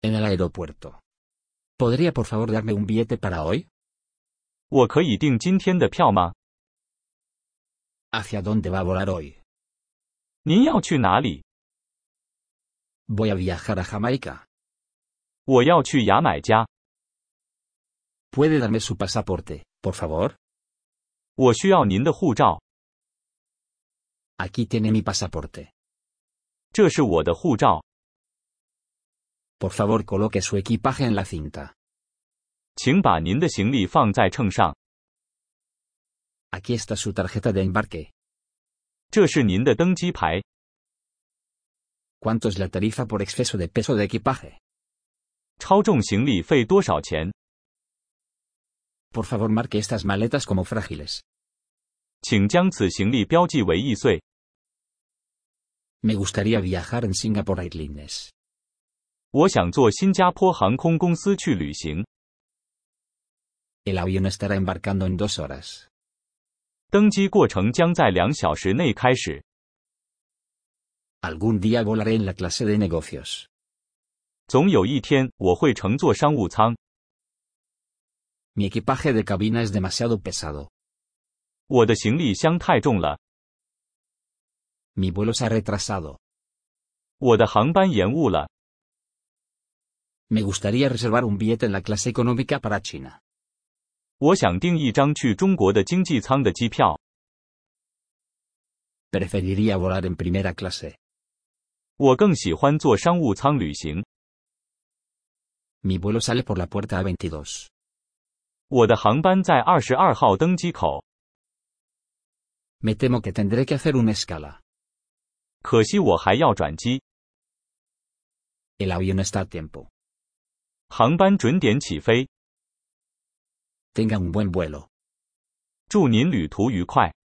En el aeropuerto. ¿Podría por favor darme un billete para hoy? 我可以订今天的票吗？ ¿Hacia dónde va a volar hoy? 您要去哪里？ Voy a viajar a Jamaica. 我要去牙买加。 ¿Puede darme su pasaporte, por favor? 我需要您的护照。 Aquí tiene mi pasaporte. 这是我的护照。 Por favor coloque su equipaje en la cinta. 请把您的行李放在秤上。 Aquí está su tarjeta de embarque. 这是您的登机牌。 ¿Cuánto es la tarifa por exceso de peso de equipaje? 超重行李费多少钱？ Por favor marque estas maletas como frágiles. 请将此行李标记为易碎。 Me gustaría viajar en Singapore Airlines. 我想坐新加坡航空公司去旅行。 El avión estará embarcando en 2 horas. 登机过程将在2小时内开始。 Algún día volaré en la clase de negocios. 总有一天，我会乘坐商务舱。 Mi equipaje de cabina es demasiado pesado. 我的行李箱太重了， Mi vuelo se ha retrasado. 我的航班延误了。 Me gustaría reservar un billete en la clase económica para China. 我想订一张去中国的经济舱的机票。 Preferiría volar en primera clase. 我更喜欢坐商务舱旅行。 Mi vuelo sale por la puerta A22. 我的航班在22号登机口。 Me temo que tendré que hacer una escala. 可惜我还要转机。 El avión está a tiempo. 航班准点起飞。 Tenga un buen vuelo. 祝您旅途愉快。